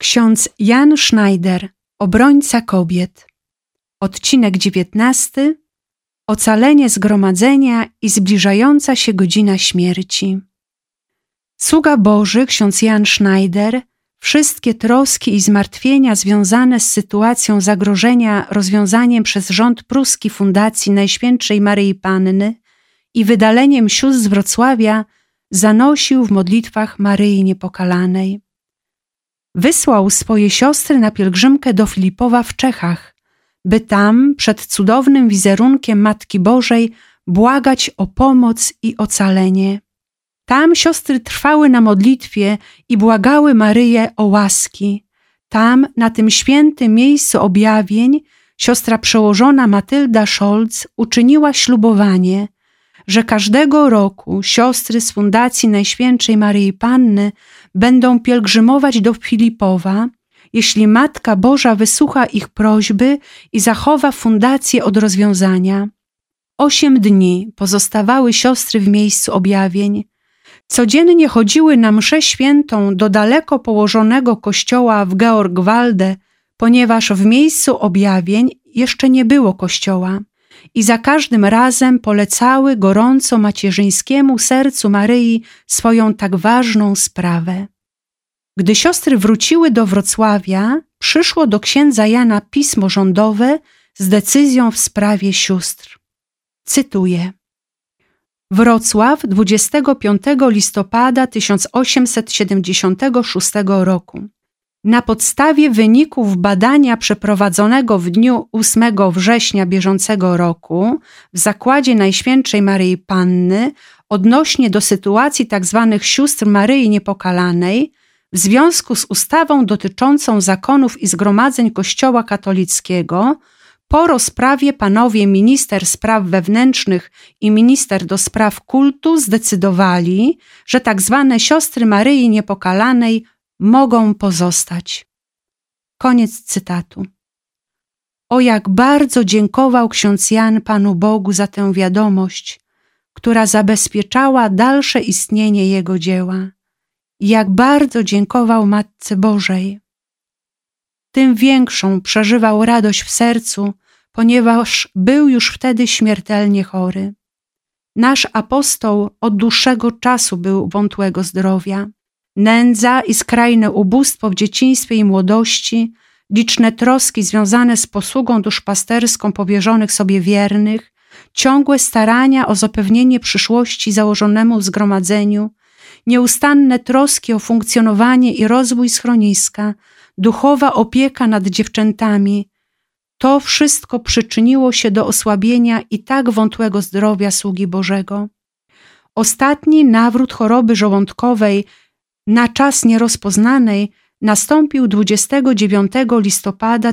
Ksiądz Jan Schneider, obrońca kobiet. Odcinek 19. Ocalenie zgromadzenia i zbliżająca się godzina śmierci. Sługa Boży, ksiądz Jan Schneider, wszystkie troski i zmartwienia związane z sytuacją zagrożenia rozwiązaniem przez rząd pruski Fundacji Najświętszej Maryi Panny i wydaleniem sióstr z Wrocławia zanosił w modlitwach Maryi Niepokalanej. Wysłał swoje siostry na pielgrzymkę do Filipowa w Czechach, by tam przed cudownym wizerunkiem Matki Bożej błagać o pomoc i ocalenie. Tam siostry trwały na modlitwie i błagały Maryję o łaski. Tam, na tym świętym miejscu objawień, siostra przełożona Matylda Scholz uczyniła ślubowanie, że każdego roku siostry z Fundacji Najświętszej Maryi Panny będą pielgrzymować do Filipowa, jeśli Matka Boża wysłucha ich prośby i zachowa fundację od rozwiązania. 8 dni pozostawały siostry w miejscu objawień. Codziennie chodziły na mszę świętą do daleko położonego kościoła w Georgwalde, ponieważ w miejscu objawień jeszcze nie było kościoła, i za każdym razem polecały gorąco macierzyńskiemu sercu Maryi swoją tak ważną sprawę. Gdy siostry wróciły do Wrocławia, przyszło do księdza Jana pismo rządowe z decyzją w sprawie sióstr. Cytuję. Wrocław, 25 listopada 1876 roku. Na podstawie wyników badania przeprowadzonego w dniu 8 września bieżącego roku w Zakładzie Najświętszej Maryi Panny odnośnie do sytuacji tzw. sióstr Maryi Niepokalanej w związku z ustawą dotyczącą zakonów i zgromadzeń Kościoła katolickiego po rozprawie panowie minister spraw wewnętrznych i minister do spraw kultu zdecydowali, że tzw. siostry Maryi Niepokalanej mogą pozostać. Koniec cytatu. O jak bardzo dziękował ksiądz Jan Panu Bogu za tę wiadomość, która zabezpieczała dalsze istnienie jego dzieła. I jak bardzo dziękował Matce Bożej. Tym większą przeżywał radość w sercu, ponieważ był już wtedy śmiertelnie chory. Nasz apostoł od dłuższego czasu był wątłego zdrowia. Nędza i skrajne ubóstwo w dzieciństwie i młodości, liczne troski związane z posługą duszpasterską powierzonych sobie wiernych, ciągłe starania o zapewnienie przyszłości założonemu zgromadzeniu, nieustanne troski o funkcjonowanie i rozwój schroniska, duchowa opieka nad dziewczętami, to wszystko przyczyniło się do osłabienia i tak wątłego zdrowia sługi Bożego. Ostatni nawrót choroby żołądkowej na czas nierozpoznanej nastąpił 29 listopada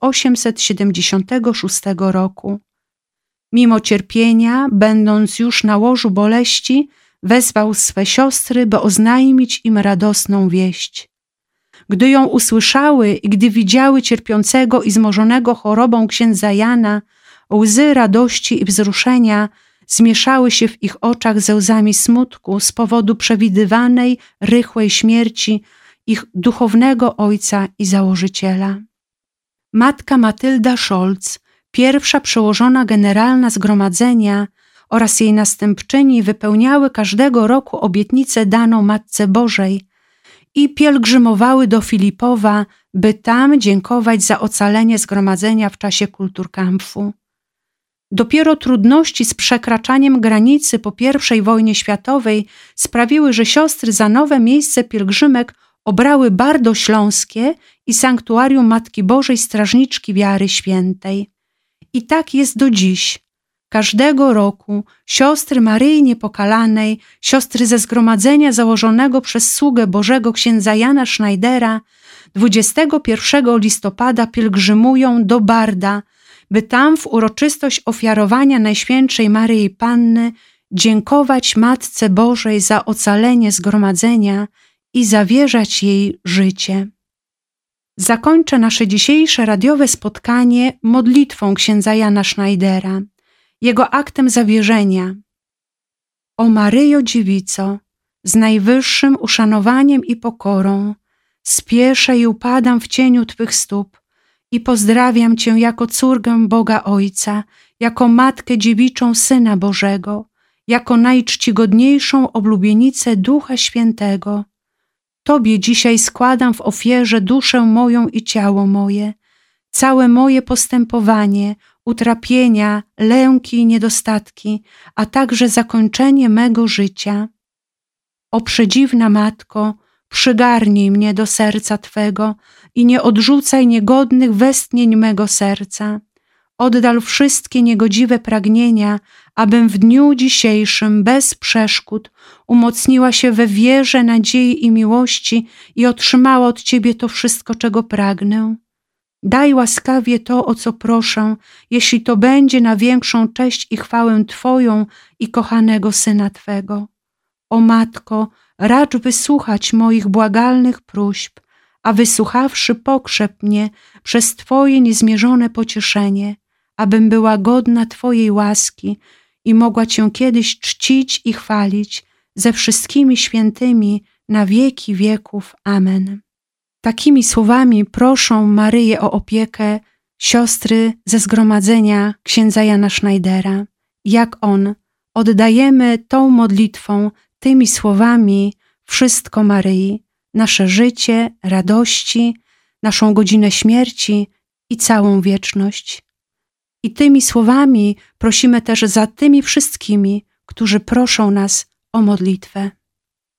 1876 roku. Mimo cierpienia, będąc już na łożu boleści, wezwał swe siostry, by oznajmić im radosną wieść. Gdy ją usłyszały i gdy widziały cierpiącego i zmożonego chorobą księdza Jana, łzy radości i wzruszenia zmieszały się w ich oczach ze łzami smutku z powodu przewidywanej, rychłej śmierci ich duchownego ojca i założyciela. Matka Matylda Scholz, pierwsza przełożona generalna zgromadzenia oraz jej następczyni wypełniały każdego roku obietnicę daną Matce Bożej i pielgrzymowały do Filipowa, by tam dziękować za ocalenie zgromadzenia w czasie Kulturkampfu. Dopiero trudności z przekraczaniem granicy po I wojnie światowej sprawiły, że siostry za nowe miejsce pielgrzymek obrały Bardo Śląskie i Sanktuarium Matki Bożej Strażniczki Wiary Świętej. I tak jest do dziś. Każdego roku siostry Maryi Niepokalanej, siostry ze zgromadzenia założonego przez sługę Bożego księdza Jana Schneidera 21 listopada pielgrzymują do Barda, by tam w uroczystość ofiarowania Najświętszej Maryi Panny dziękować Matce Bożej za ocalenie zgromadzenia i zawierzać jej życie. Zakończę nasze dzisiejsze radiowe spotkanie modlitwą księdza Jana Schneidera, jego aktem zawierzenia. O Maryjo Dziewico, z najwyższym uszanowaniem i pokorą spieszę i upadam w cieniu Twych stóp i pozdrawiam Cię jako córkę Boga Ojca, jako matkę dziewiczą Syna Bożego, jako najczcigodniejszą oblubienicę Ducha Świętego. Tobie dzisiaj składam w ofierze duszę moją i ciało moje, całe moje postępowanie, utrapienia, lęki i niedostatki, a także zakończenie mego życia. O przedziwna Matko, przygarnij mnie do serca Twego i nie odrzucaj niegodnych westchnień mego serca. Oddal wszystkie niegodziwe pragnienia, abym w dniu dzisiejszym bez przeszkód umocniła się we wierze, nadziei i miłości i otrzymała od Ciebie to wszystko, czego pragnę. Daj łaskawie to, o co proszę, jeśli to będzie na większą cześć i chwałę Twoją i kochanego Syna Twego. O Matko, racz wysłuchać moich błagalnych próśb, a wysłuchawszy pokrzep mnie przez Twoje niezmierzone pocieszenie, abym była godna Twojej łaski i mogła Cię kiedyś czcić i chwalić ze wszystkimi świętymi na wieki wieków. Amen. Takimi słowami proszą Maryję o opiekę siostry ze zgromadzenia księdza Jana Schneidera. Jak on, oddajemy tą modlitwą, tymi słowami wszystko Maryi, nasze życie, radości, naszą godzinę śmierci i całą wieczność. I tymi słowami prosimy też za tymi wszystkimi, którzy proszą nas o modlitwę.